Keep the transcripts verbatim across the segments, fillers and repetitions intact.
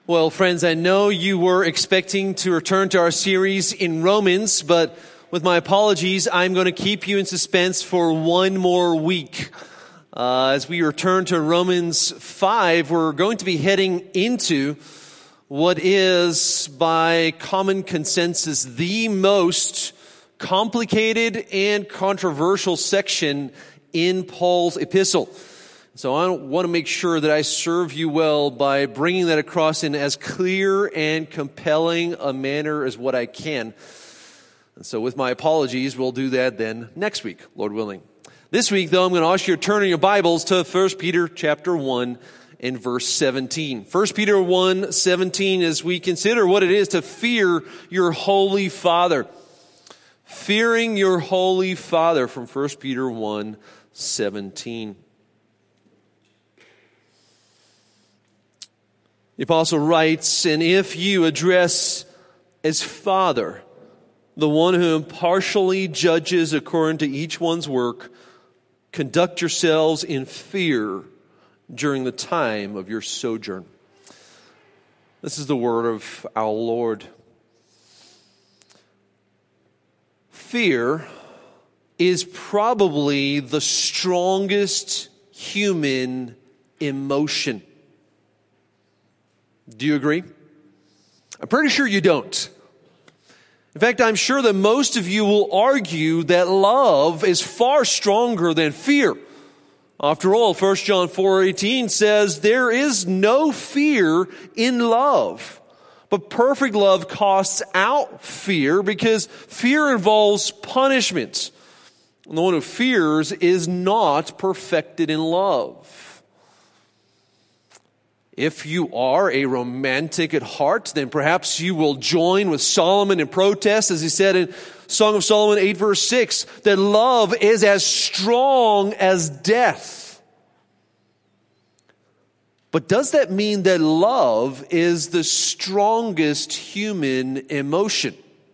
Well, friends, I know you were expecting to return to our series in Romans, but with my apologies, I'm going to keep you in suspense for one more week. Uh, as we return to Romans five, we're going to be heading into what is, by common consensus, the most complicated and controversial section in Paul's epistle. So I want to make sure that I serve you well by bringing that across in as clear and compelling a manner as what I can. And so with my apologies, we'll do that then next week, Lord willing. This week, though, I'm going to ask you to turn in your Bibles to First Peter chapter one and verse seventeen. First Peter one, seventeen, as we consider what it is to fear your holy Father. Fearing your holy Father from First Peter one, seventeen. The apostle writes, "And if you address as Father the one who impartially judges according to each one's work, conduct yourselves in fear during the time of your sojourn." This is the word of our Lord. Fear is probably the strongest human emotion. Do you agree? I'm pretty sure you don't. In fact, I'm sure that most of you will argue that love is far stronger than fear. After all, First John four eighteen says, "There is no fear in love, but perfect love casts out fear, because fear involves punishment. And the one who fears is not perfected in love." If you are a romantic at heart, then perhaps you will join with Solomon in protest, as he said in Song of Solomon eight verse six, that love is as strong as death. But does that mean that love is the strongest human emotion?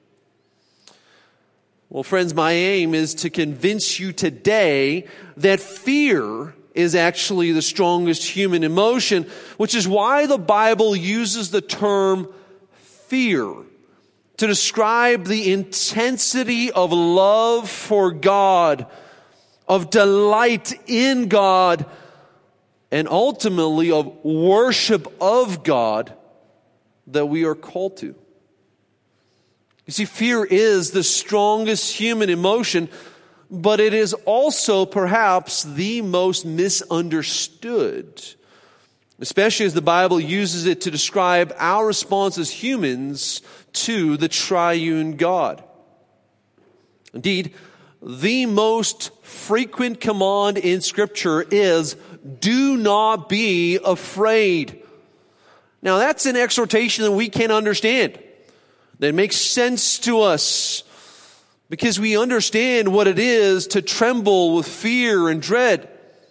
Well, friends, my aim is to convince you today that fear is actually the strongest human emotion, which is why the Bible uses the term fear to describe the intensity of love for God, of delight in God, and ultimately of worship of God that we are called to. You see, fear is the strongest human emotion, but it is also perhaps the most misunderstood, especially as the Bible uses it to describe our response as humans to the triune God. Indeed, the most frequent command in Scripture is, "Do not be afraid." Now, that's an exhortation that we can understand, that makes sense to us, because we understand what it is to tremble with fear and dread.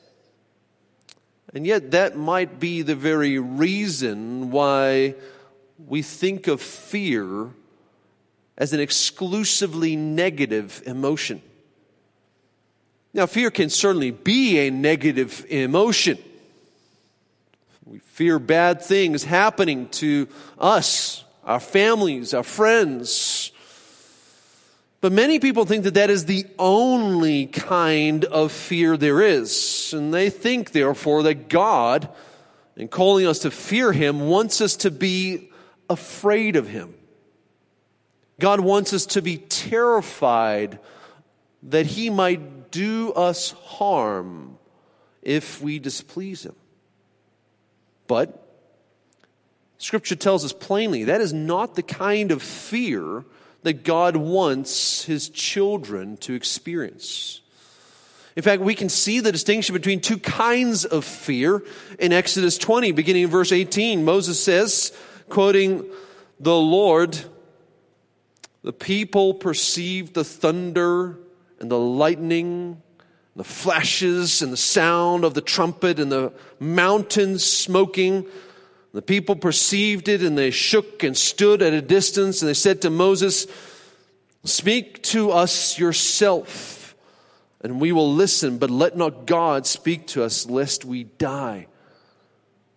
And yet that might be the very reason why we think of fear as an exclusively negative emotion. Now, fear can certainly be a negative emotion. We fear bad things happening to us, our families, our friends. But many people think that that is the only kind of fear there is. And they think, therefore, that God, in calling us to fear Him, wants us to be afraid of Him. God wants us to be terrified that He might do us harm if we displease Him. But Scripture tells us plainly that is not the kind of fear that God wants His children to experience. In fact, we can see the distinction between two kinds of fear in Exodus twenty, beginning in verse eighteen. Moses says, quoting the Lord, "The people perceived the thunder and the lightning, the flashes and the sound of the trumpet and the mountains smoking. The people perceived it, and they shook and stood at a distance, and they said to Moses, 'Speak to us yourself, and we will listen, but let not God speak to us, lest we die.'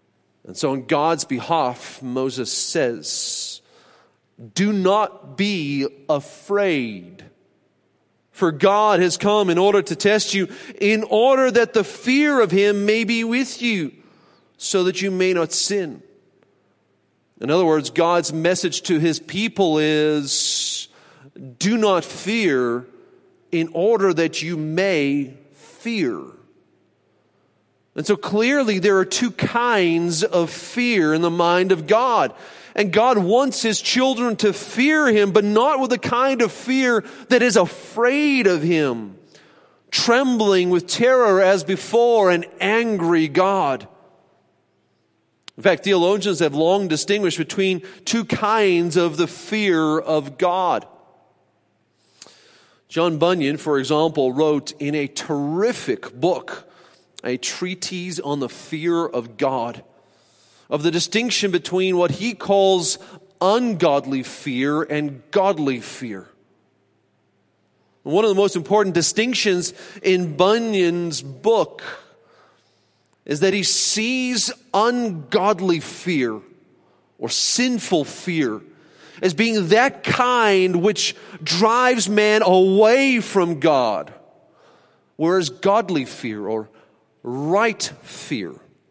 And so on God's behalf, Moses says, do not be afraid. For God has come in order to test you, in order that the fear of him may be with you, so that you may not sin. In other words, God's message to his people is, do not fear, in order that you may fear. And so clearly there are two kinds of fear in the mind of God. And God wants his children to fear him, but not with the kind of fear that is afraid of him, trembling with terror as before an angry God. In fact, theologians have long distinguished between two kinds of the fear of God. John Bunyan, for example, wrote in a terrific book, a treatise on the fear of God, of the distinction between what he calls ungodly fear and godly fear. One of the most important distinctions in Bunyan's book is that he sees ungodly fear or sinful fear as being that kind which drives man away from God, whereas godly fear or right fear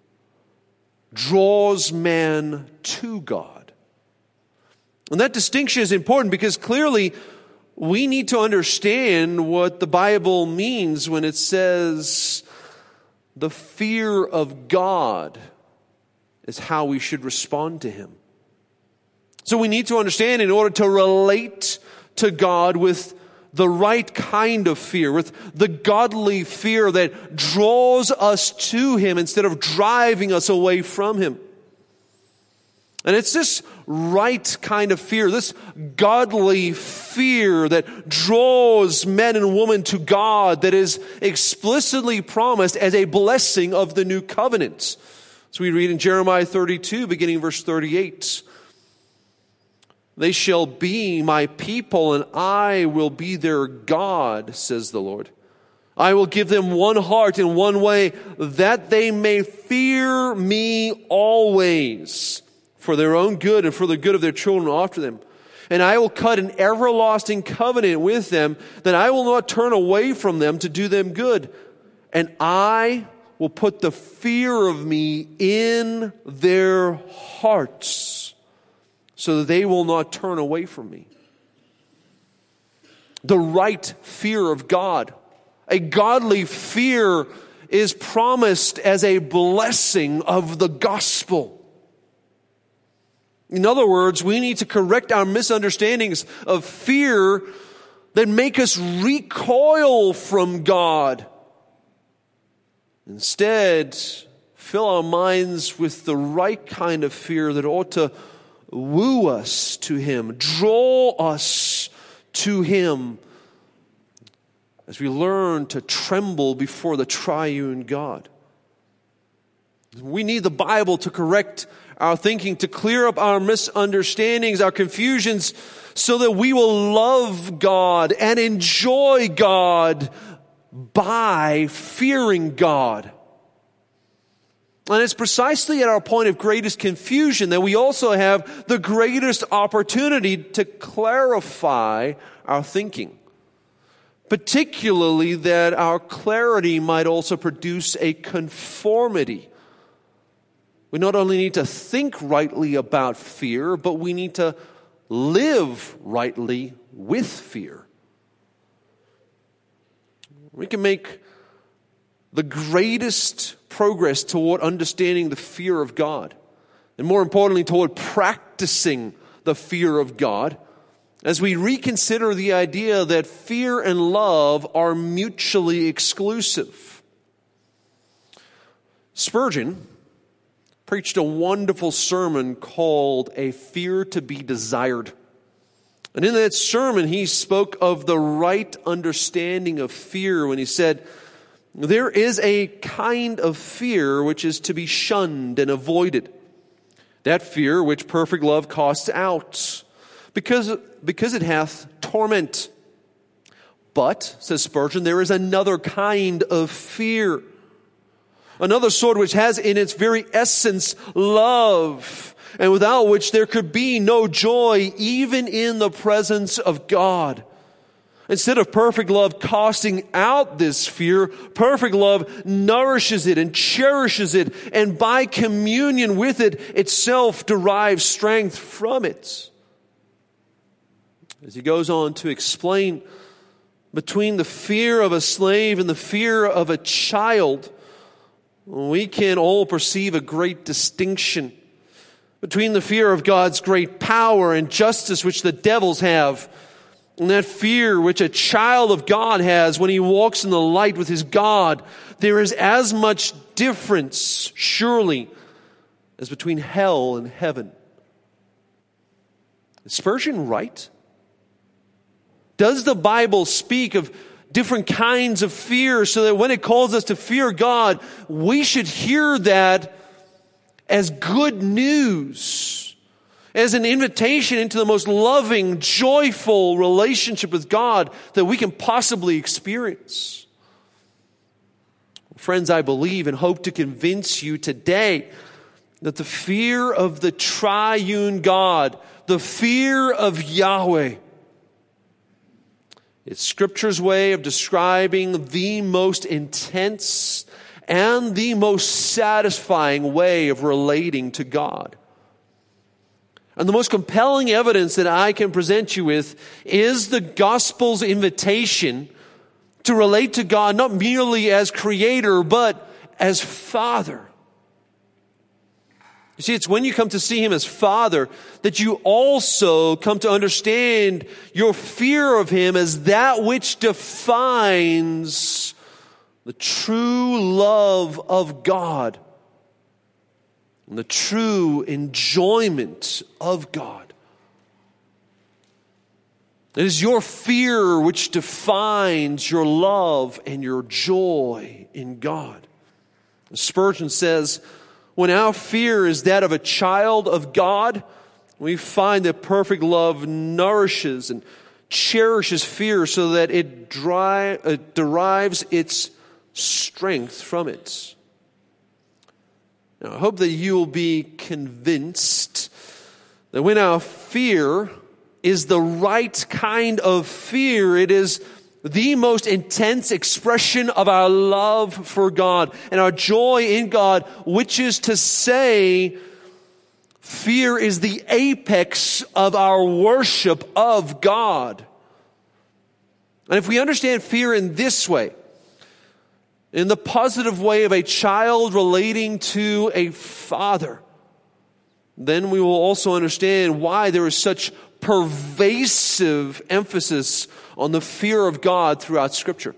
draws man to God. And that distinction is important because clearly we need to understand what the Bible means when it says the fear of God is how we should respond to him. So we need to understand in order to relate to God with the right kind of fear, with the godly fear that draws us to him instead of driving us away from him. And it's this right kind of fear, this godly fear that draws men and women to God, that is explicitly promised as a blessing of the new covenant. So we read in Jeremiah thirty-two, beginning verse thirty-eight. They shall be my people, and I will be their God, says the Lord. I will give them one heart and one way, that they may fear me always, for their own good and for the good of their children after them. And I will cut an everlasting covenant with them, that I will not turn away from them to do them good. And I will put the fear of me in their hearts, so that they will not turn away from me. The right fear of God, a godly fear, is promised as a blessing of the gospel. In other words, we need to correct our misunderstandings of fear that make us recoil from God. Instead, fill our minds with the right kind of fear that ought to woo us to him, draw us to him as we learn to tremble before the triune God. We need the Bible to correct our thinking, to clear up our misunderstandings, our confusions, so that we will love God and enjoy God by fearing God. And it's precisely at our point of greatest confusion that we also have the greatest opportunity to clarify our thinking. Particularly that our clarity might also produce a conformity. We not only need to think rightly about fear, but we need to live rightly with fear. We can make the greatest progress toward understanding the fear of God, and more importantly, toward practicing the fear of God, as we reconsider the idea that fear and love are mutually exclusive. Spurgeon preached a wonderful sermon called A Fear to be Desired. And in that sermon, he spoke of the right understanding of fear when he said, there is a kind of fear which is to be shunned and avoided. That fear which perfect love casts out, because, because it hath torment. But, says Spurgeon, there is another kind of fear, Another sword which has in its very essence love, and without which there could be no joy even in the presence of God. Instead of perfect love casting out this fear, perfect love nourishes it and cherishes it, and by communion with it itself derives strength from it. As he goes on to explain, between the fear of a slave and the fear of a child, we can all perceive a great distinction between the fear of God's great power and justice which the devils have, and that fear which a child of God has when he walks in the light with his God. There is as much difference, surely, as between hell and heaven. Is Spurgeon right? Does the Bible speak of different kinds of fear so that when it calls us to fear God, we should hear that as good news, as an invitation into the most loving, joyful relationship with God that we can possibly experience? Friends, I believe and hope to convince you today that the fear of the triune God, the fear of Yahweh, it's Scripture's way of describing the most intense and the most satisfying way of relating to God. And the most compelling evidence that I can present you with is the gospel's invitation to relate to God not merely as Creator, but as Father. You see, it's when you come to see Him as Father that you also come to understand your fear of Him as that which defines the true love of God and the true enjoyment of God. It is your fear which defines your love and your joy in God. Spurgeon says, when our fear is that of a child of God, we find that perfect love nourishes and cherishes fear so that it, dry, uh, derives its strength from it. Now, I hope that you will be convinced that when our fear is the right kind of fear, it is the most intense expression of our love for God and our joy in God, which is to say, fear is the apex of our worship of God. And if we understand fear in this way, in the positive way of a child relating to a father, then we will also understand why there is such pervasive emphasis on the fear of God throughout Scripture.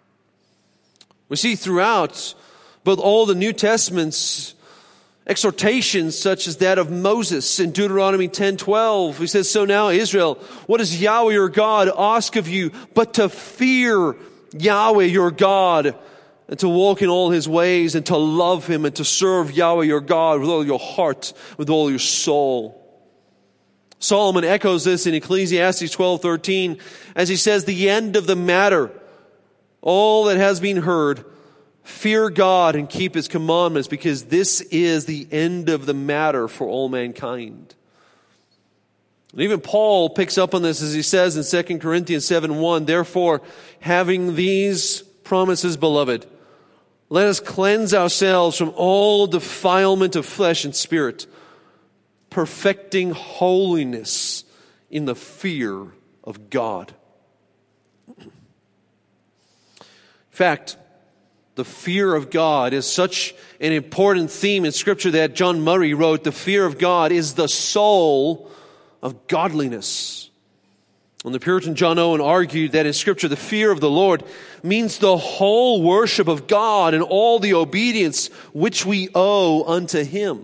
We see throughout both Old and New Testaments exhortations such as that of Moses in Deuteronomy ten twelve. He says, "So now, Israel, what does Yahweh your God ask of you but to fear Yahweh your God, and to walk in all His ways, and to love Him, and to serve Yahweh your God with all your heart, with all your soul." Solomon echoes this in Ecclesiastes twelve thirteen as he says, "The end of the matter, all that has been heard, fear God and keep His commandments, because this is the end of the matter for all mankind." And even Paul picks up on this as he says in Second Corinthians seven one, "Therefore, having these promises, beloved, let us cleanse ourselves from all defilement of flesh and spirit, perfecting holiness in the fear of God." In fact, the fear of God is such an important theme in Scripture that John Murray wrote, "The fear of God is the soul of godliness." And the Puritan John Owen argued that in Scripture, the fear of the Lord means the whole worship of God and all the obedience which we owe unto Him.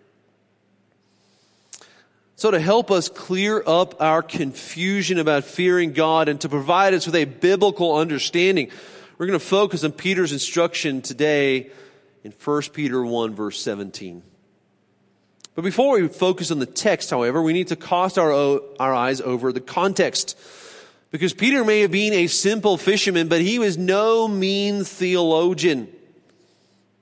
So to help us clear up our confusion about fearing God and to provide us with a biblical understanding, we're going to focus on Peter's instruction today in First Peter one, verse seventeen. But before we focus on the text, however, we need to cast our, our eyes over the context. Because Peter may have been a simple fisherman, but he was no mean theologian.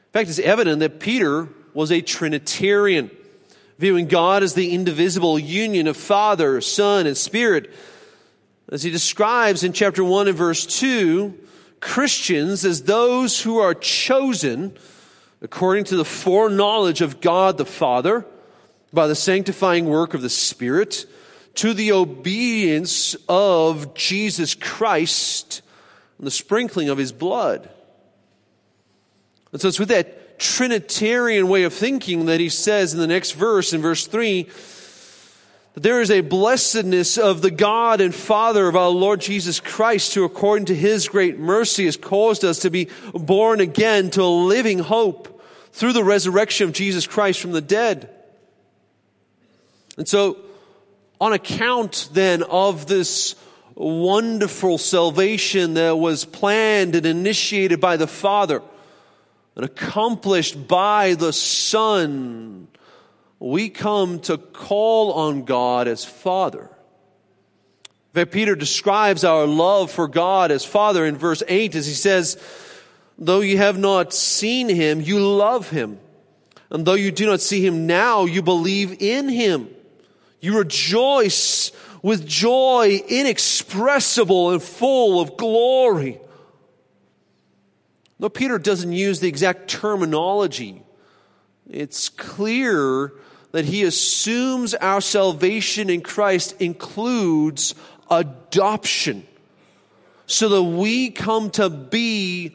In fact, it's evident that Peter was a Trinitarian, viewing God as the indivisible union of Father, Son, and Spirit. As he describes in chapter one and verse two, Christians as those who are chosen according to the foreknowledge of God the Father by the sanctifying work of the Spirit to the obedience of Jesus Christ and the sprinkling of His blood. And so it's with that Trinitarian way of thinking that he says in the next verse, in verse three, that there is a blessedness of the God and Father of our Lord Jesus Christ, who according to His great mercy has caused us to be born again to a living hope through the resurrection of Jesus Christ from the dead. And so, on account then of this wonderful salvation that was planned and initiated by the Father and accomplished by the Son, we come to call on God as Father. In fact, Peter describes our love for God as Father in verse eight as he says, though you have not seen Him, you love Him. And though you do not see Him now, you believe in Him. You rejoice with joy inexpressible and full of glory. Though Peter doesn't use the exact terminology, it's clear that he assumes our salvation in Christ includes adoption, so that we come to be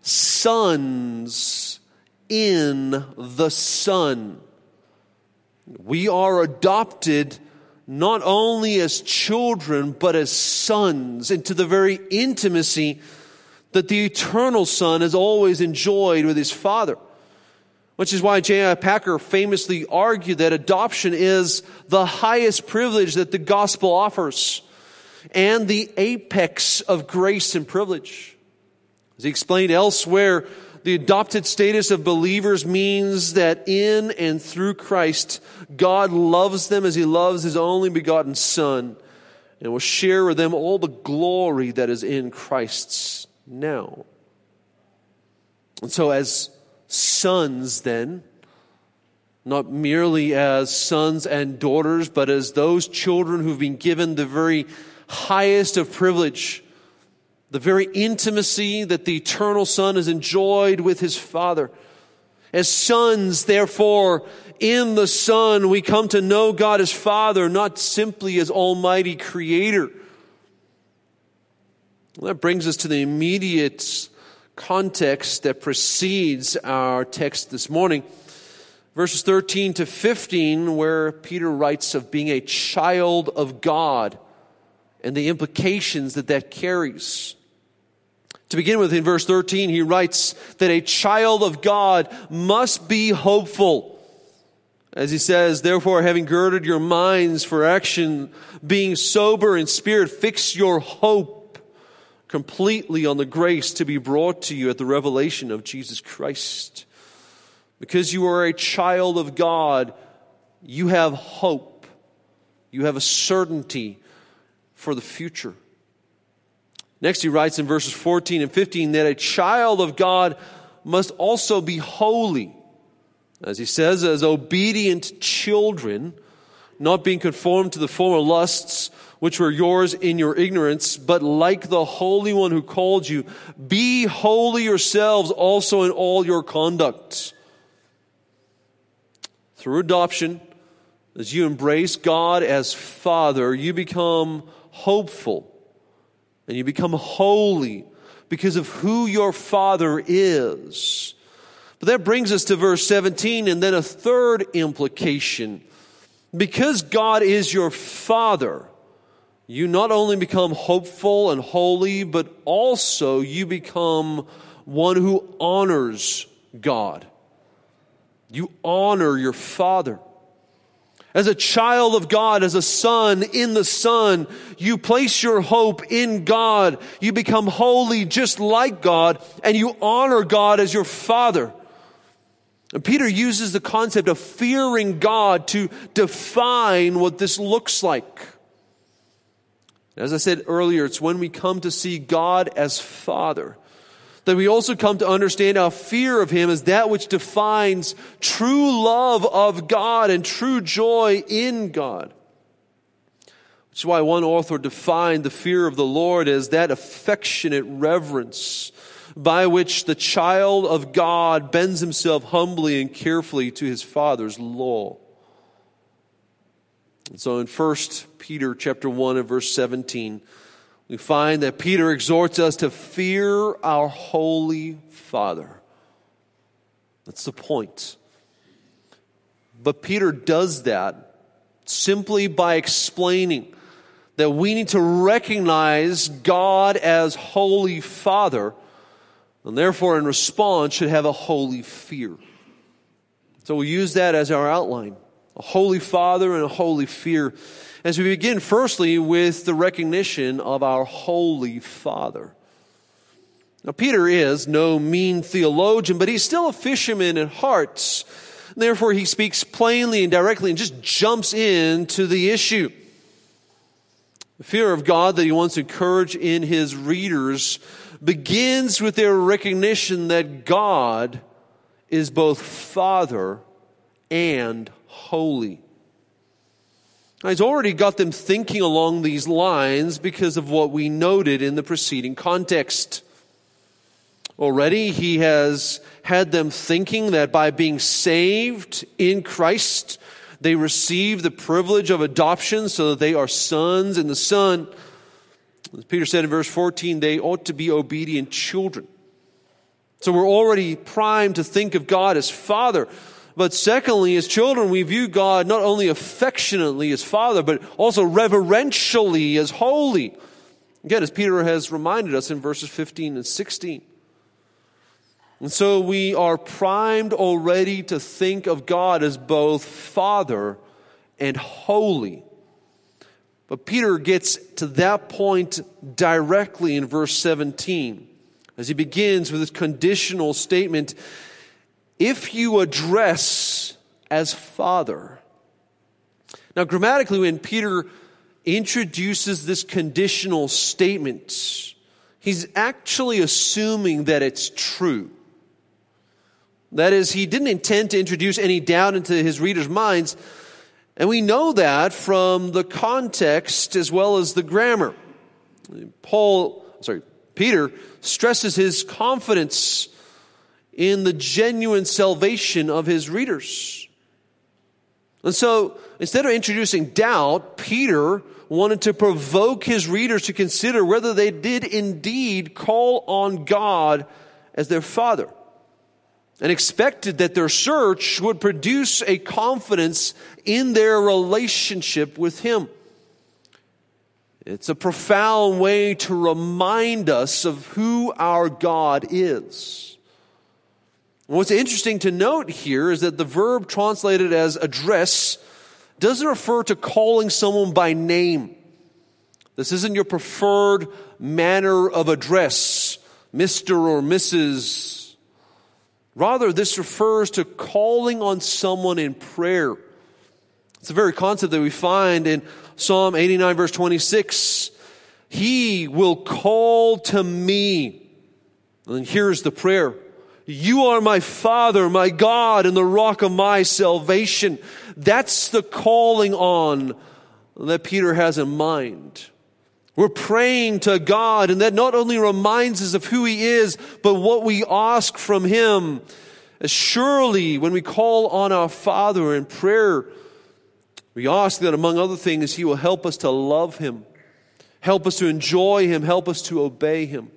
sons in the Son. We are adopted not only as children, but as sons into the very intimacy that the eternal Son has always enjoyed with His Father. Which is why J I Packer famously argued that adoption is the highest privilege that the gospel offers and the apex of grace and privilege. As he explained elsewhere, the adopted status of believers means that in and through Christ, God loves them as He loves His only begotten Son and will share with them all the glory that is in Christ's now. And so as sons then, not merely as sons and daughters, but as those children who've been given the very highest of privilege, the very intimacy that the eternal Son has enjoyed with His Father. As sons, therefore, in the Son, we come to know God as Father, not simply as Almighty Creator. Well, that brings us to the immediate context that precedes our text this morning. Verses thirteen to fifteen, where Peter writes of being a child of God and the implications that that carries. To begin with, in verse thirteen, he writes that a child of God must be hopeful. As he says, therefore, having girded your minds for action, being sober in spirit, fix your hope completely on the grace to be brought to you at the revelation of Jesus Christ. Because you are a child of God, you have hope. You have a certainty for the future. Next he writes in verses fourteen and fifteen that a child of God must also be holy. As he says, as obedient children, not being conformed to the former lusts which were yours in your ignorance, but like the Holy One who called you, be holy yourselves also in all your conduct. Through adoption, as you embrace God as Father, you become hopeful and you become holy because of who your Father is. But that brings us to verse seventeen and then a third implication. Because God is your Father, you not only become hopeful and holy, but also you become one who honors God. You honor your Father. As a child of God, as a son in the Son, you place your hope in God. You become holy just like God, and you honor God as your Father. And Peter uses the concept of fearing God to define what this looks like. As I said earlier, it's when we come to see God as Father that we also come to understand our fear of Him as that which defines true love of God and true joy in God. Which is why one author defined the fear of the Lord as that affectionate reverence by which the child of God bends himself humbly and carefully to his Father's law. And so in First Peter chapter one and verse seventeen, we find that Peter exhorts us to fear our Holy Father. That's the point. But Peter does that simply by explaining that we need to recognize God as Holy Father, and therefore in response should have a holy fear. So we'll use that as our outline. A holy Father and a holy fear. As we begin firstly with the recognition of our Holy Father. Now Peter is no mean theologian, but he's still a fisherman at heart. Therefore he speaks plainly and directly and just jumps into the issue. The fear of God that he wants to encourage in his readers begins with their recognition that God is both Father and holy. Now, he's already got them thinking along these lines because of what we noted in the preceding context. Already he has had them thinking that by being saved in Christ, they receive the privilege of adoption so that they are sons in the Son. As Peter said in verse fourteen, they ought to be obedient children. So we're already primed to think of God as Father. But secondly, as children, we view God not only affectionately as Father, but also reverentially as holy. Again, as Peter has reminded us in verses fifteen and sixteen. And so we are primed already to think of God as both Father and holy. But Peter gets to that point directly in verse seventeen, as he begins with this conditional statement, if you address as Father. Now, grammatically, when Peter introduces this conditional statement, he's actually assuming that it's true. That is, he didn't intend to introduce any doubt into his readers' minds, and we know that from the context as well as the grammar. Paul, sorry, Peter stresses his confidence in the genuine salvation of his readers. And so, instead of introducing doubt, Peter wanted to provoke his readers to consider whether they did indeed call on God as their Father, and expected that their search would produce a confidence in their relationship with Him. It's a profound way to remind us of who our God is. What's interesting to note here is that the verb translated as address doesn't refer to calling someone by name. This isn't your preferred manner of address, Mister or Missus Rather, this refers to calling on someone in prayer. It's the very concept that we find in Psalm eighty-nine, verse twenty-six. He will call to me. And here's the prayer. You are my Father, my God, and the rock of my salvation. That's the calling on that Peter has in mind. We're praying to God, and that not only reminds us of who He is, but what we ask from Him. As surely, when we call on our Father in prayer, we ask that, among other things, He will help us to love Him, help us to enjoy Him, help us to obey Him.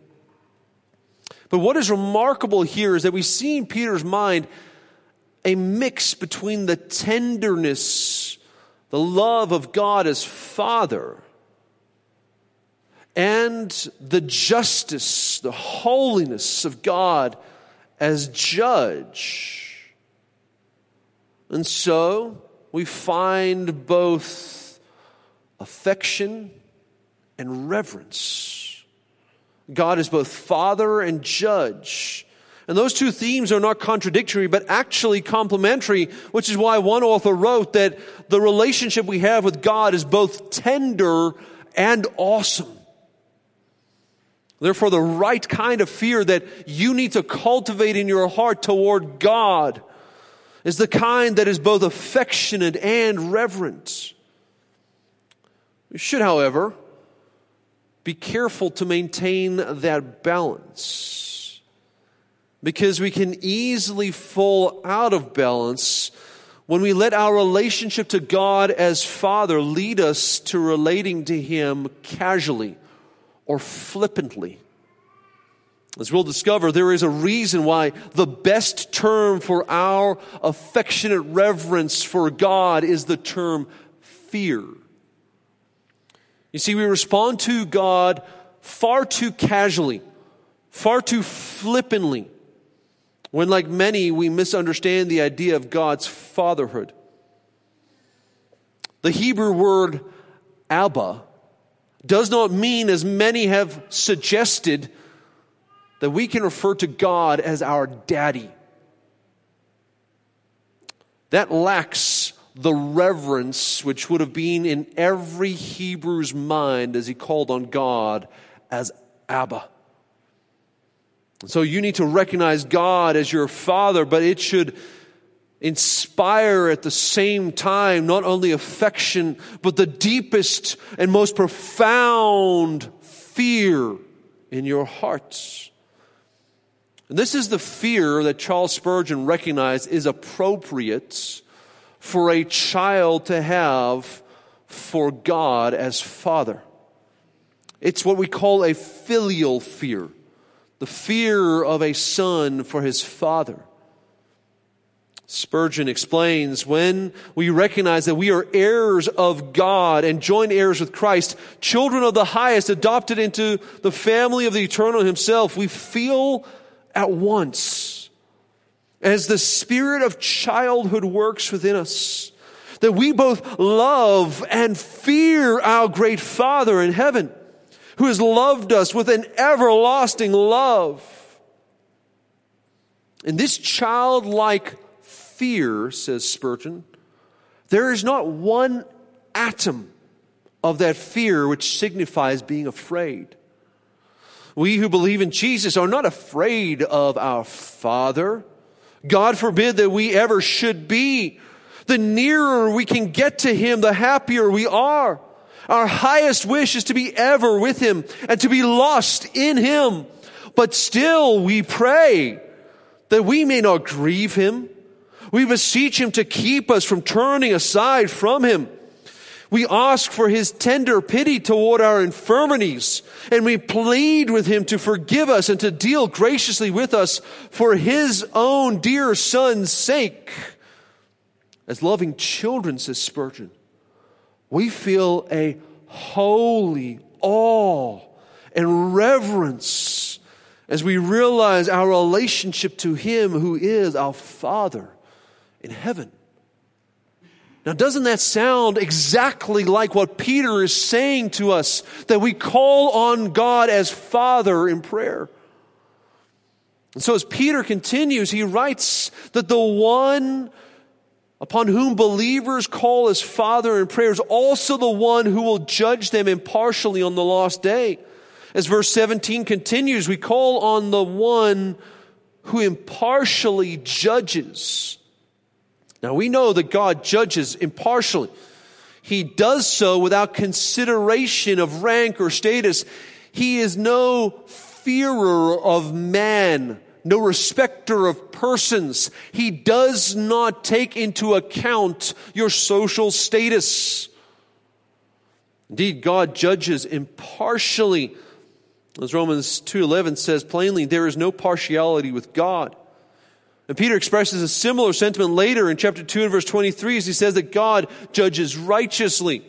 But what is remarkable here is that we see in Peter's mind a mix between the tenderness, the love of God as Father, and the justice, the holiness of God as Judge. And so we find both affection and reverence. God is both Father and Judge. And those two themes are not contradictory, but actually complementary, which is why one author wrote that the relationship we have with God is both tender and awesome. Therefore, the right kind of fear that you need to cultivate in your heart toward God is the kind that is both affectionate and reverent. We should, however, be careful to maintain that balance, because we can easily fall out of balance when we let our relationship to God as Father lead us to relating to Him casually or flippantly. As we'll discover, there is a reason why the best term for our affectionate reverence for God is the term fear. You see, we respond to God far too casually, far too flippantly, when, like many, we misunderstand the idea of God's fatherhood. The Hebrew word Abba does not mean, as many have suggested, that we can refer to God as our daddy. That lacks the reverence which would have been in every Hebrew's mind as he called on God as Abba. So you need to recognize God as your Father, but it should inspire at the same time not only affection, but the deepest and most profound fear in your hearts. And this is the fear that Charles Spurgeon recognized is appropriate for a child to have for God as Father. It's what we call a filial fear, the fear of a son for his father. Spurgeon explains, when we recognize that we are heirs of God and joint heirs with Christ, children of the highest, adopted into the family of the eternal Himself, we feel at once, as the spirit of childhood works within us, that we both love and fear our great Father in heaven, who has loved us with an everlasting love. In this childlike fear, says Spurgeon, there is not one atom of that fear which signifies being afraid. We who believe in Jesus are not afraid of our Father. God forbid that we ever should be. The nearer we can get to Him, the happier we are. Our highest wish is to be ever with Him and to be lost in Him. But still we pray that we may not grieve Him. We beseech Him to keep us from turning aside from Him. We ask for His tender pity toward our infirmities, and we plead with Him to forgive us and to deal graciously with us for His own dear Son's sake. As loving children, says Spurgeon, we feel a holy awe and reverence as we realize our relationship to Him who is our Father in heaven. Now, doesn't that sound exactly like what Peter is saying to us, that we call on God as Father in prayer? And so as Peter continues, he writes that the one upon whom believers call as Father in prayer is also the one who will judge them impartially on the last day. As verse seventeen continues, we call on the one who impartially judges. Now, we know that God judges impartially. He does so without consideration of rank or status. He is no fearer of man, no respecter of persons. He does not take into account your social status. Indeed, God judges impartially. As Romans two eleven says plainly, there is no partiality with God. And Peter expresses a similar sentiment later in chapter two and verse twenty-three as he says that God judges righteously.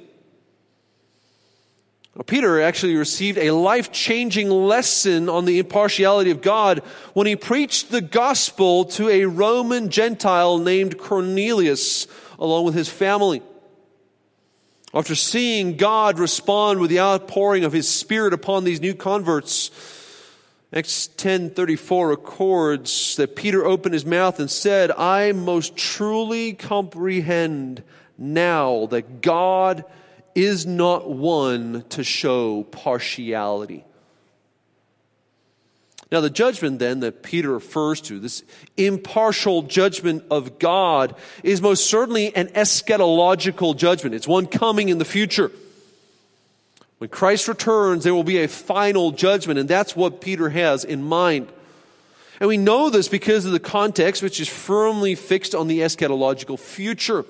Now, Peter actually received a life-changing lesson on the impartiality of God when he preached the gospel to a Roman Gentile named Cornelius along with his family. After seeing God respond with the outpouring of His Spirit upon these new converts, Acts ten thirty-four records that Peter opened his mouth and said, I most truly comprehend now that God is not one to show partiality. Now, the judgment then that Peter refers to, this impartial judgment of God, is most certainly an eschatological judgment. It's one coming in the future. When Christ returns, there will be a final judgment, and that's what Peter has in mind. And we know this because of the context, which is firmly fixed on the eschatological future.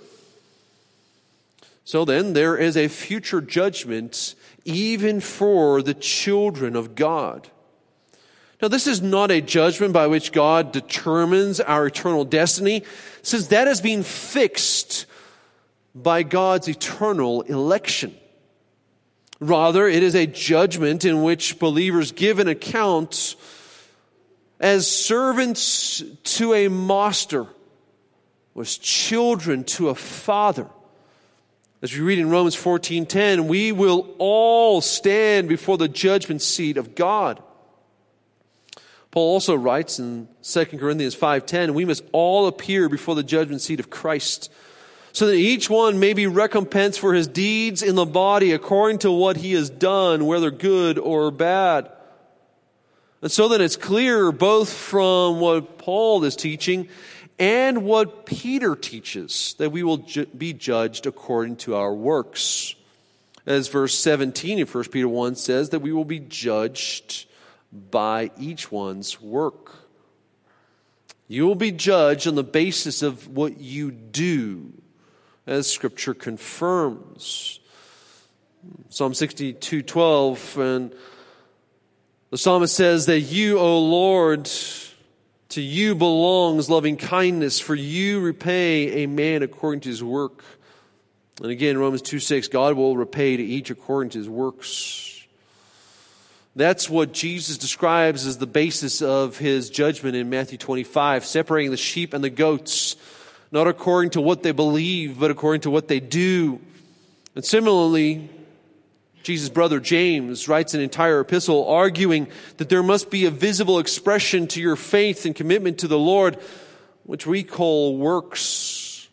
So then, there is a future judgment even for the children of God. Now, this is not a judgment by which God determines our eternal destiny, since that has been fixed by God's eternal election. Rather, it is a judgment in which believers give an account as servants to a master, or as children to a father. As we read in Romans fourteen ten, we will all stand before the judgment seat of God. Paul also writes in Second Corinthians five ten, we must all appear before the judgment seat of Christ, so that each one may be recompensed for his deeds in the body according to what he has done, whether good or bad. And so then it's clear both from what Paul is teaching and what Peter teaches that we will ju- be judged according to our works. As verse seventeen of First Peter one says, that we will be judged by each one's work. You will be judged on the basis of what you do, as Scripture confirms. Psalm sixty-two twelve, and the psalmist says that you, O Lord, to you belongs loving kindness, for you repay a man according to his work. And again, Romans two six, God will repay to each according to his works. That's what Jesus describes as the basis of his judgment in Matthew twenty-five, separating the sheep and the goats, not according to what they believe, but according to what they do. And similarly, Jesus' brother James writes an entire epistle arguing that there must be a visible expression to your faith and commitment to the Lord, which we call works.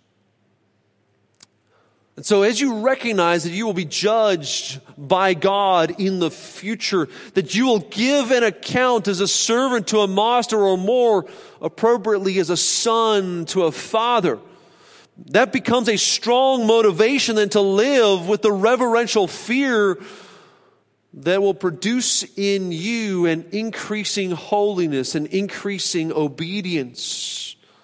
And so as you recognize that you will be judged by God in the future, that you will give an account as a servant to a master, or more appropriately as a son to a father, that becomes a strong motivation then to live with the reverential fear that will produce in you an increasing holiness and increasing obedience.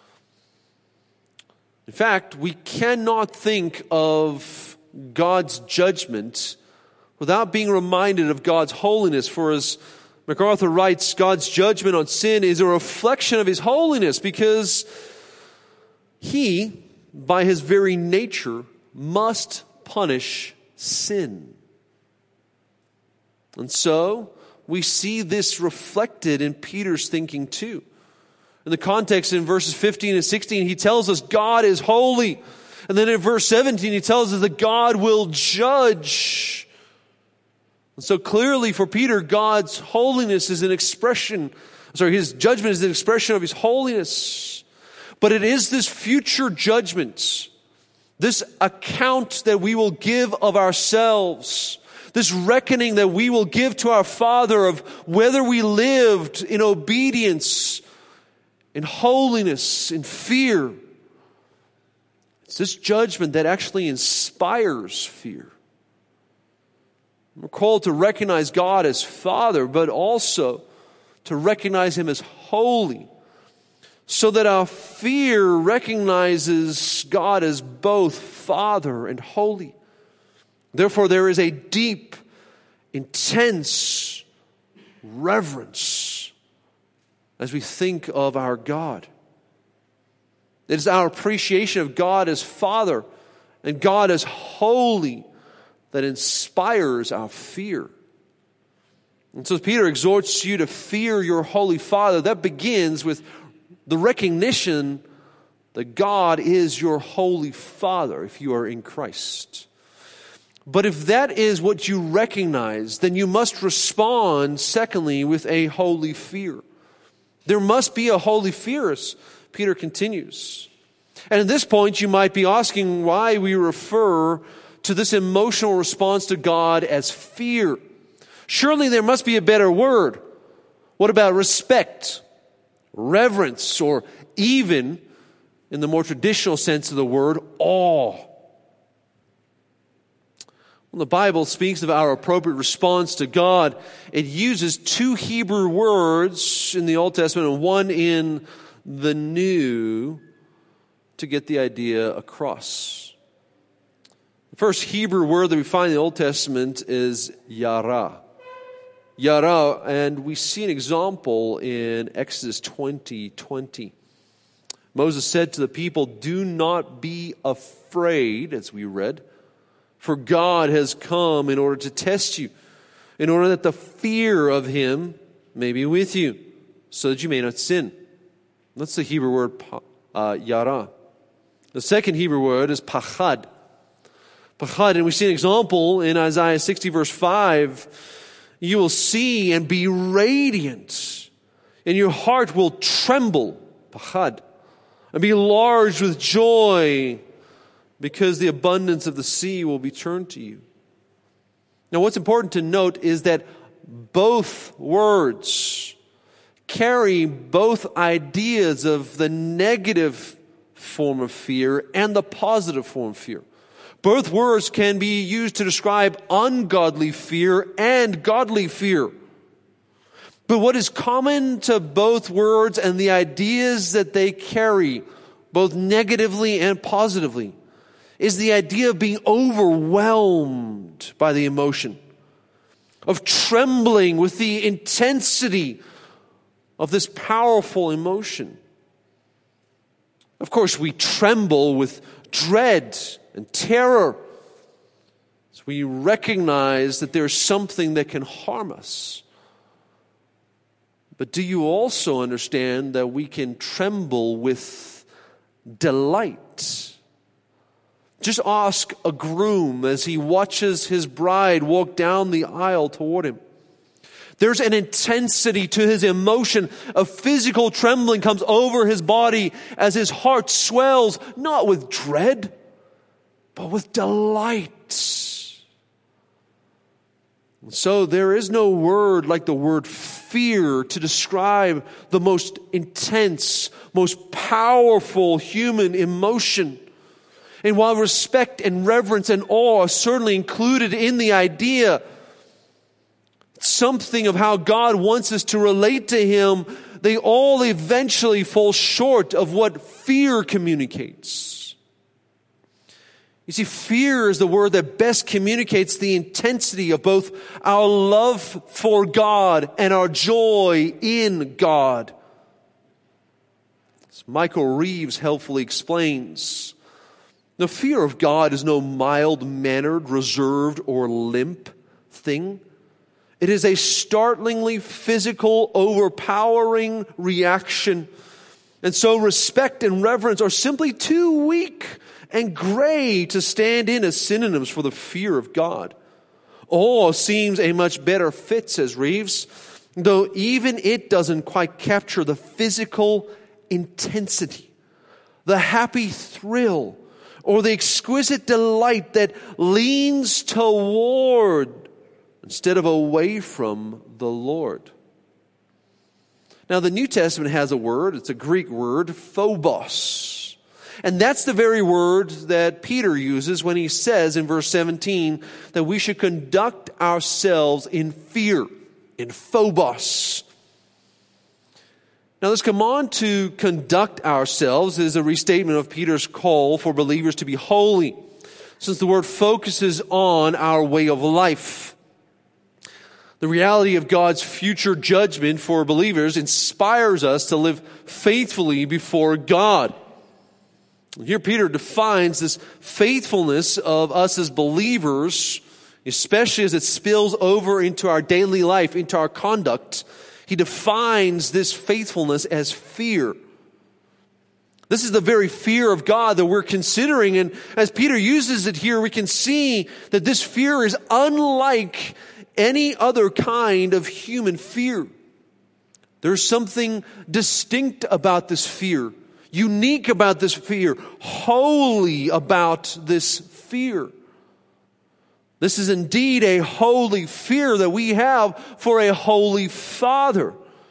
In fact, we cannot think of God's judgment without being reminded of God's holiness. For as MacArthur writes, God's judgment on sin is a reflection of his holiness, because he, by his very nature, must punish sin. And so, we see this reflected in Peter's thinking too. In the context in verses fifteen and sixteen, he tells us God is holy. And then in verse seventeen, he tells us that God will judge. And so clearly for Peter, God's holiness is an expression, sorry, his judgment is an expression of his holiness. But it is this future judgment, this account that we will give of ourselves, this reckoning that we will give to our Father of whether we lived in obedience, in holiness, in fear. It's this judgment that actually inspires fear. We're called to recognize God as Father, but also to recognize Him as holy, so that our fear recognizes God as both Father and holy. Therefore, there is a deep, intense reverence as we think of our God. It is our appreciation of God as Father and God as holy that inspires our fear. And so Peter exhorts you to fear your holy Father. That begins with the recognition that God is your holy Father if you are in Christ. But if that is what you recognize, then you must respond, secondly, with a holy fear. There must be a holy fear, as Peter continues. And at this point, you might be asking why we refer to this emotional response to God as fear. Surely there must be a better word. What about respect, reverence, or even, in the more traditional sense of the word, awe? When the Bible speaks of our appropriate response to God, it uses two Hebrew words in the Old Testament and one in the New to get the idea across. The first Hebrew word that we find in the Old Testament is yara. Yara, and we see an example in Exodus twenty twenty. Moses said to the people, "Do not be afraid," as we read, "for God has come in order to test you, in order that the fear of him may be with you, so that you may not sin." That's the Hebrew word uh, yara. The second Hebrew word is pachad. Pachad, and we see an example in Isaiah sixty verse five. You will see and be radiant, and your heart will tremble, pachad, and be large with joy, because the abundance of the sea will be turned to you. Now, what's important to note is that both words carry both ideas of the negative form of fear and the positive form of fear. Both words can be used to describe ungodly fear and godly fear. But what is common to both words and the ideas that they carry, both negatively and positively, is the idea of being overwhelmed by the emotion, of trembling with the intensity of this powerful emotion. Of course, we tremble with dread and terror, so we recognize that there's something that can harm us. But do you also understand that we can tremble with delight? Just ask a groom as he watches his bride walk down the aisle toward him. There's an intensity to his emotion. A physical trembling comes over his body as his heart swells, not with dread, but with delight. So there is no word like the word fear to describe the most intense, most powerful human emotion. And while respect and reverence and awe are certainly included in the idea, something of how God wants us to relate to him, they all eventually fall short of what fear communicates. You see, fear is the word that best communicates the intensity of both our love for God and our joy in God. As Michael Reeves helpfully explains, the fear of God is no mild-mannered, reserved, or limp thing. It is a startlingly physical, overpowering reaction. And so respect and reverence are simply too weak and gray to stand in as synonyms for the fear of God. Awe seems a much better fit, says Reeves, though even it doesn't quite capture the physical intensity, the happy thrill, or the exquisite delight that leans toward instead of away from the Lord. Now, the New Testament has a word. It's a Greek word, phobos. And that's the very word that Peter uses when he says in verse seventeen that we should conduct ourselves in fear, in phobos. Now, this command to conduct ourselves is a restatement of Peter's call for believers to be holy, since the word focuses on our way of life. The reality of God's future judgment for believers inspires us to live faithfully before God. Here Peter defines this faithfulness of us as believers, especially as it spills over into our daily life, into our conduct. He defines this faithfulness as fear. This is the very fear of God that we're considering, and as Peter uses it here, we can see that this fear is unlike any other kind of human fear. There's something distinct about this fear, unique about this fear, holy about this fear. This is indeed a holy fear that we have for a holy Father.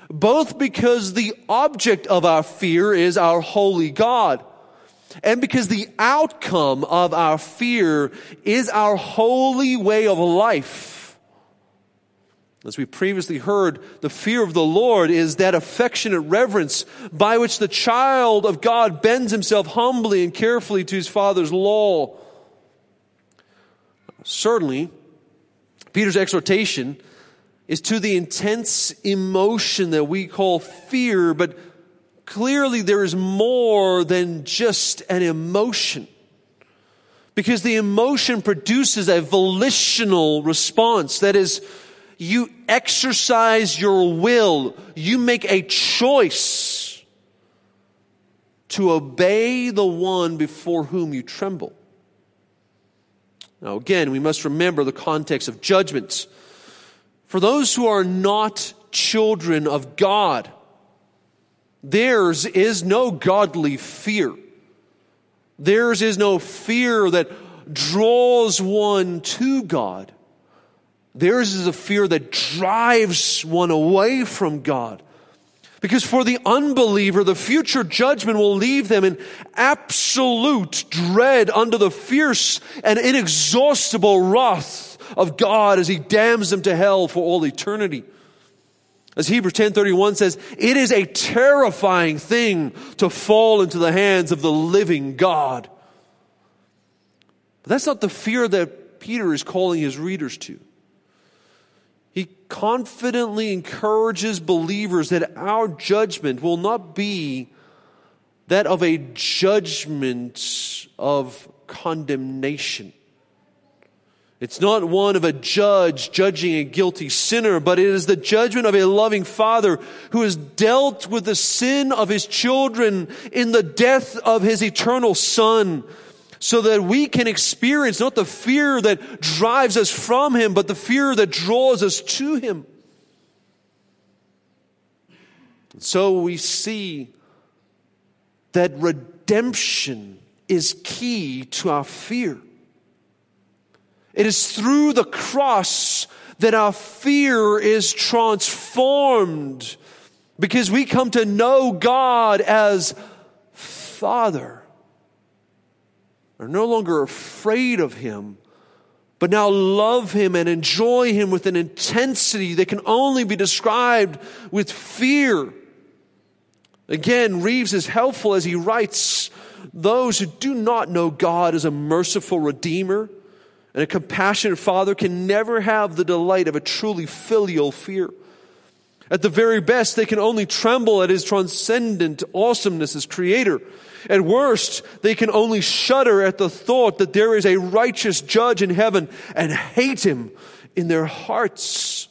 both because the object of our fear is our holy God, and because the outcome of our fear is our holy way of life. As we previously heard, the fear of the Lord is that affectionate reverence by which the child of God bends himself humbly and carefully to his Father's law. Certainly, Peter's exhortation is to the intense emotion that we call fear, but clearly there is more than just an emotion. Because the emotion produces a volitional response. That is, you exercise your will. You make a choice to obey the one before whom you tremble. Now again, we must remember the context of judgment. For those who are not children of God, theirs is no godly fear. Theirs is no fear that draws one to God. Theirs is a fear that drives one away from God. Because for the unbeliever, the future judgment will leave them in absolute dread under the fierce and inexhaustible wrath of God as He damns them to hell for all eternity. As Hebrews ten thirty-one says, it is a terrifying thing to fall into the hands of the living God. But that's not the fear that Peter is calling his readers to. He confidently encourages believers that our judgment will not be that of a judgment of condemnation. It's not one of a judge judging a guilty sinner, but it is the judgment of a loving Father who has dealt with the sin of His children in the death of His eternal Son, so that we can experience not the fear that drives us from Him, but the fear that draws us to Him. And so we see that redemption is key to our fear. It is through the cross that our fear is transformed, because we come to know God as Father. We're no longer afraid of Him, but now love Him and enjoy Him with an intensity that can only be described with fear. Again, Reeves is helpful as he writes, those who do not know God as a merciful Redeemer and a compassionate Father can never have the delight of a truly filial fear. At the very best, they can only tremble at His transcendent awesomeness as Creator. At worst, they can only shudder at the thought that there is a righteous judge in heaven and hate Him in their hearts.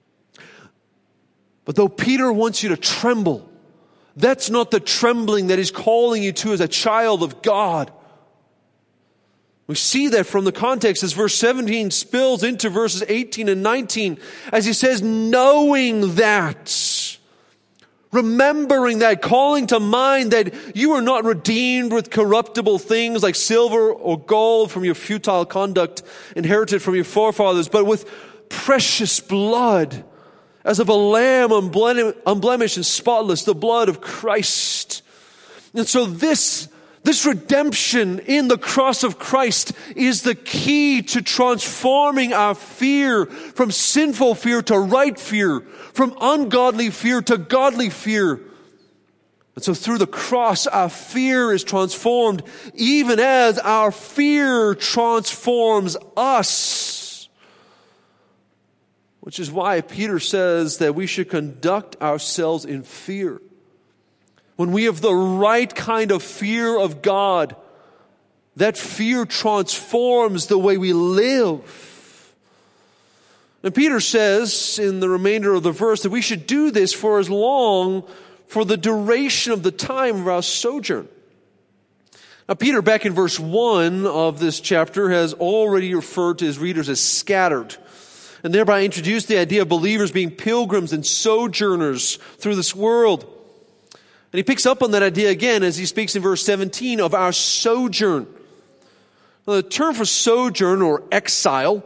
But though Peter wants you to tremble, that's not the trembling that he's calling you to as a child of God. We see that from the context as verse seventeen spills into verses eighteen and nineteen, as he says, knowing that, remembering that, calling to mind that you are not redeemed with corruptible things like silver or gold from your futile conduct inherited from your forefathers, but with precious blood, as of a lamb unblemished and spotless, the blood of Christ. And so this This redemption in the cross of Christ is the key to transforming our fear from sinful fear to right fear, from ungodly fear to godly fear. And so through the cross, our fear is transformed, even as our fear transforms us. Which is why Peter says that we should conduct ourselves in fear. When we have the right kind of fear of God, that fear transforms the way we live. And Peter says in the remainder of the verse that we should do this for as long, for the duration of the time of our sojourn. Now Peter, back in verse one of this chapter, has already referred to his readers as scattered, and thereby introduced the idea of believers being pilgrims and sojourners through this world. And he picks up on that idea again as he speaks in verse seventeen of our sojourn. Now, the term for sojourn or exile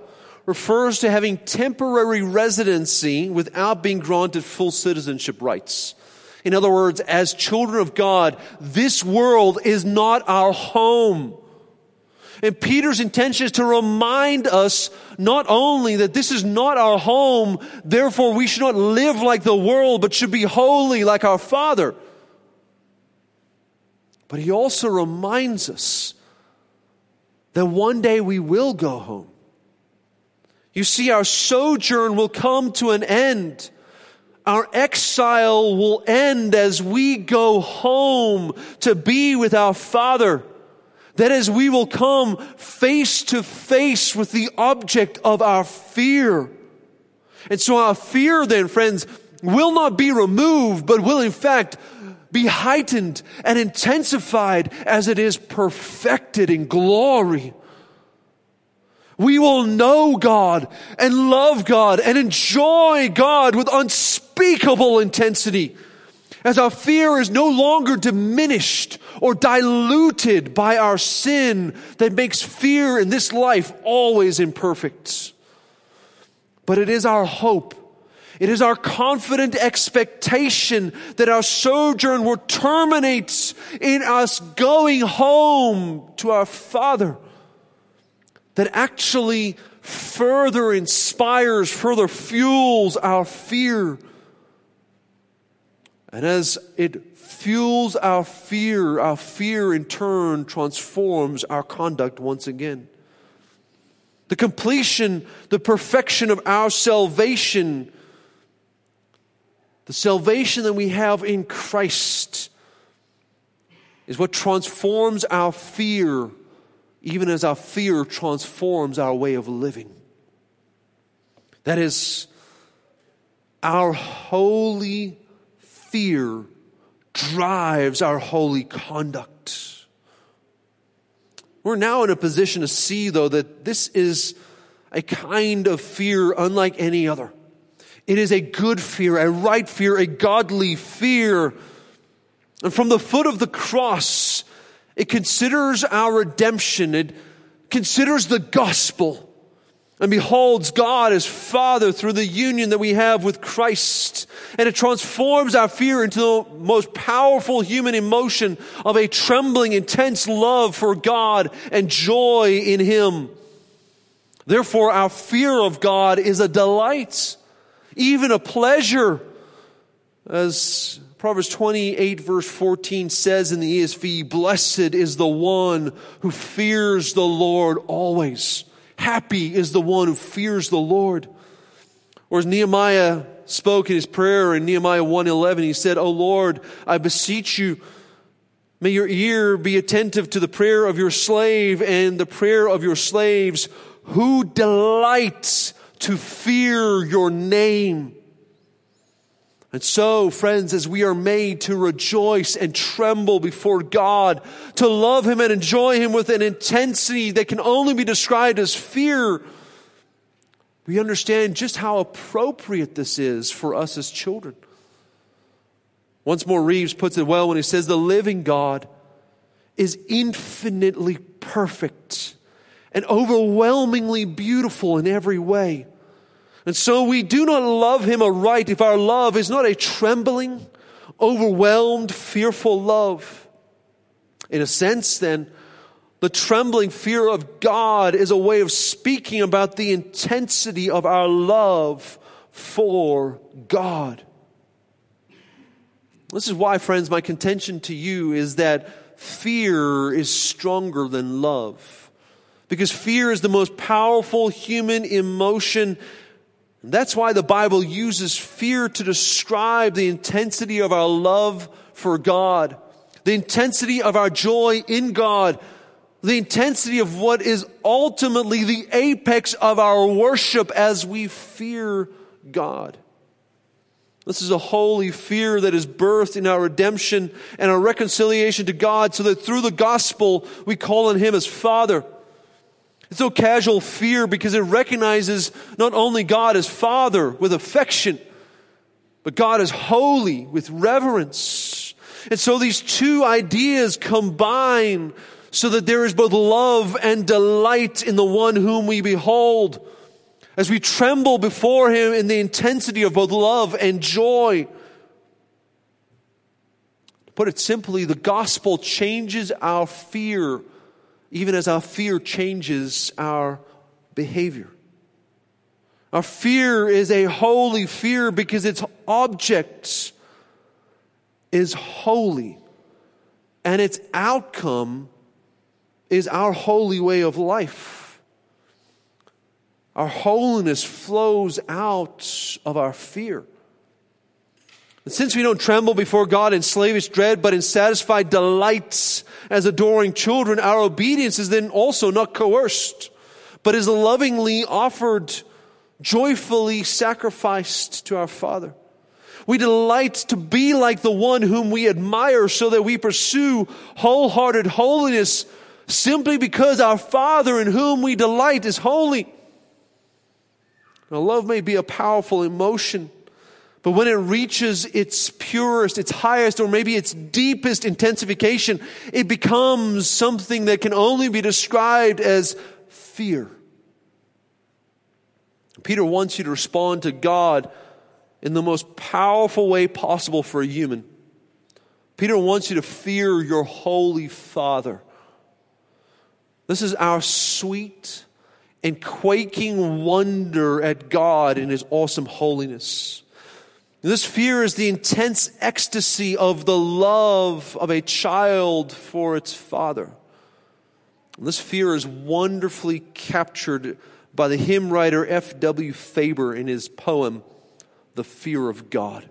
refers to having temporary residency without being granted full citizenship rights. In other words, as children of God, this world is not our home. And Peter's intention is to remind us not only that this is not our home, therefore we should not live like the world, but should be holy like our Father. But he also reminds us that one day we will go home. You see, our sojourn will come to an end. Our exile will end as we go home to be with our Father. That is, we will come face to face with the object of our fear. And so our fear then, friends, will not be removed, but will in fact be heightened and intensified as it is perfected in glory. We will know God and love God and enjoy God with unspeakable intensity, as our fear is no longer diminished or diluted by our sin that makes fear in this life always imperfect. But it is our hope, it is our confident expectation that our sojourn will terminate in us going home to our Father, that actually further inspires, further fuels our fear. And as it fuels our fear, our fear in turn transforms our conduct once again. The completion, the perfection of our salvation, the salvation that we have in Christ, is what transforms our fear, even as our fear transforms our way of living. That is, our holy fear drives our holy conduct. We're now in a position to see, though, that this is a kind of fear unlike any other. It is a good fear, a right fear, a godly fear. And from the foot of the cross, it considers our redemption. It considers the gospel and beholds God as Father through the union that we have with Christ. And it transforms our fear into the most powerful human emotion of a trembling, intense love for God and joy in Him. Therefore, our fear of God is a delight, even a pleasure. As Proverbs twenty-eight verse fourteen says in the E S V, "Blessed is the one who fears the Lord always. Happy is the one who fears the Lord." Or as Nehemiah spoke in his prayer in Nehemiah one eleven, he said, "O Lord, I beseech you, may your ear be attentive to the prayer of your slave and the prayer of your slaves who delight to fear your name." And so, friends, as we are made to rejoice and tremble before God, to love Him and enjoy Him with an intensity that can only be described as fear, we understand just how appropriate this is for us as children. Once more, Reeves puts it well when he says, "The living God is infinitely perfect and overwhelmingly beautiful in every way. And so we do not love Him aright if our love is not a trembling, overwhelmed, fearful love." In a sense, then, the trembling fear of God is a way of speaking about the intensity of our love for God. This is why, friends, my contention to you is that fear is stronger than love. Because fear is the most powerful human emotion. That's why the Bible uses fear to describe the intensity of our love for God, the intensity of our joy in God, the intensity of what is ultimately the apex of our worship as we fear God. This is a holy fear that is birthed in our redemption and our reconciliation to God, so that through the gospel we call on Him as Father. It's no casual fear, because it recognizes not only God as Father with affection, but God as holy with reverence. And so these two ideas combine so that there is both love and delight in the one whom we behold. as we tremble before Him in the intensity of both love and joy. To put it simply, the gospel changes our fear, even as our fear changes our behavior. Our fear is a holy fear because its object is holy, and its outcome is our holy way of life. Our holiness flows out of our fear. And since we don't tremble before God in slavish dread, but in satisfied delights as adoring children, our obedience is then also not coerced, but is lovingly offered, joyfully sacrificed to our Father. We delight to be like the one whom we admire, so that we pursue wholehearted holiness simply because our Father in whom we delight is holy. Now, love may be a powerful emotion, but when it reaches its purest, its highest, or maybe its deepest intensification, it becomes something that can only be described as fear. Peter wants you to respond to God in the most powerful way possible for a human. Peter wants you to fear your holy Father. This is our sweet and quaking wonder at God in His awesome holiness. This fear is the intense ecstasy of the love of a child for its father. And this fear is wonderfully captured by the hymn writer F W Faber in his poem, The Fear of God.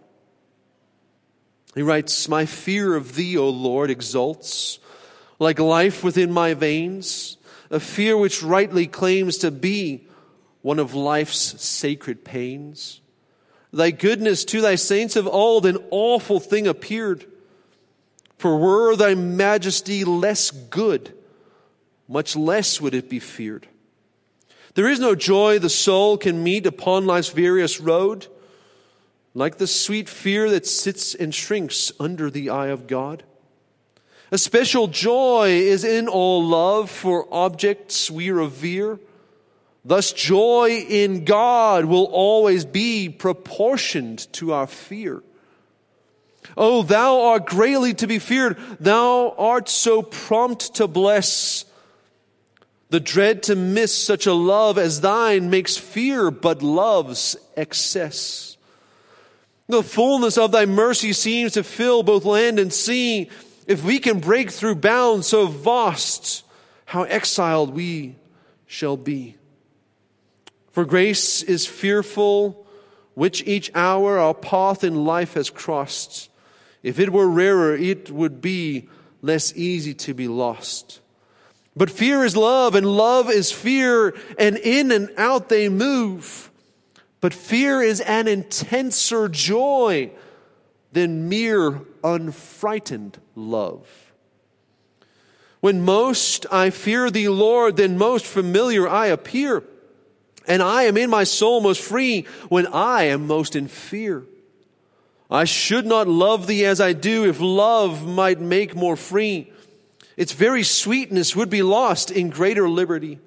He writes, "My fear of Thee, O Lord, exalts, like life within my veins, a fear which rightly claims to be one of life's sacred pains. Thy goodness to Thy saints of old an awful thing appeared. For were Thy majesty less good, much less would it be feared. There is no joy the soul can meet upon life's various road, like the sweet fear that sits and shrinks under the eye of God. A special joy is in all love for objects we revere. Thus joy in God will always be proportioned to our fear. O Thou art greatly to be feared. Thou art so prompt to bless. The dread to miss such a love as Thine makes fear but love's excess. The fullness of Thy mercy seems to fill both land and sea. If we can break through bounds so vast, how exiled we shall be. For grace is fearful, which each hour our path in life has crossed. If it were rarer, it would be less easy to be lost. But fear is love, and love is fear, and in and out they move. But fear is an intenser joy than mere unfrightened love. When most I fear Thee, Lord, then most familiar I appear. And I am in my soul most free when I am most in fear. I should not love Thee as I do if love might make more free. Its very sweetness would be lost in greater liberty.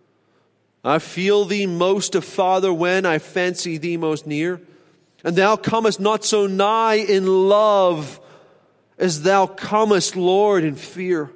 I feel Thee most a Father when I fancy Thee most near. And Thou comest not so nigh in love as Thou comest, Lord, in fear.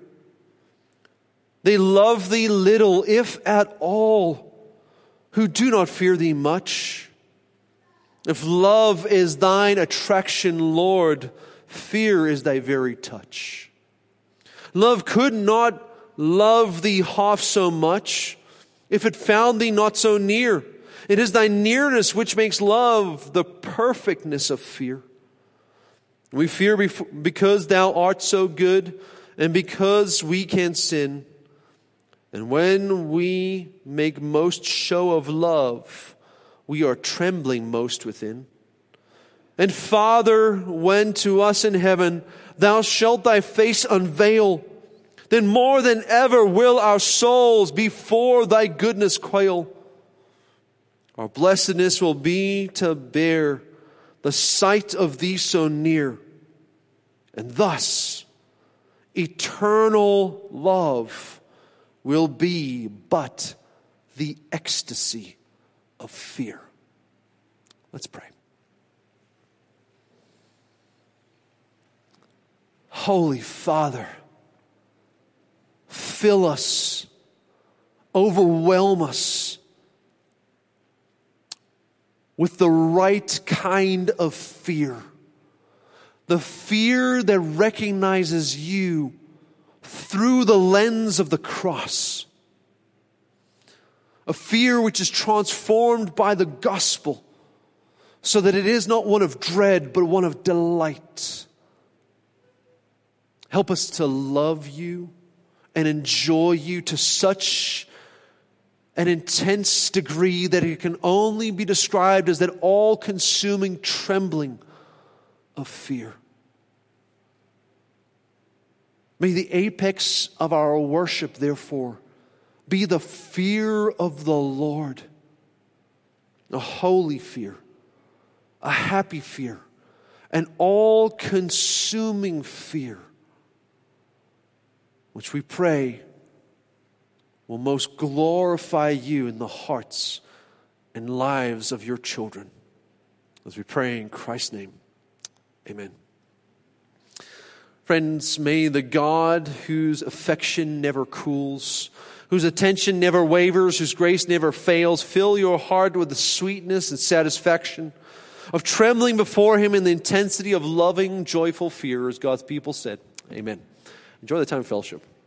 They love Thee little, if at all, who do not fear Thee much. If love is Thine attraction, Lord, fear is Thy very touch. Love could not love Thee half so much if it found Thee not so near. It is Thy nearness which makes love the perfectness of fear. We fear because Thou art so good, and because we can sin. And when we make most show of love, we are trembling most within. And Father, when to us in heaven Thou shalt Thy face unveil, then more than ever will our souls before Thy goodness quail. Our blessedness will be to bear the sight of Thee so near, and thus eternal love will be but the ecstasy of fear. Let's pray. Holy Father, fill us, overwhelm us with the right kind of fear. The fear that recognizes you through the lens of the cross. A fear which is transformed by the gospel so that it is not one of dread but one of delight. Help us to love you and enjoy you to such an intense degree that it can only be described as that all-consuming trembling of fear. May the apex of our worship, therefore, be the fear of the Lord. A holy fear, a happy fear, an all-consuming fear, which we pray will most glorify you in the hearts and lives of your children. As we pray in Christ's name, amen. Friends, may the God whose affection never cools, whose attention never wavers, whose grace never fails, fill your heart with the sweetness and satisfaction of trembling before him in the intensity of loving, joyful fear, as God's people said. Amen. Enjoy the time of fellowship.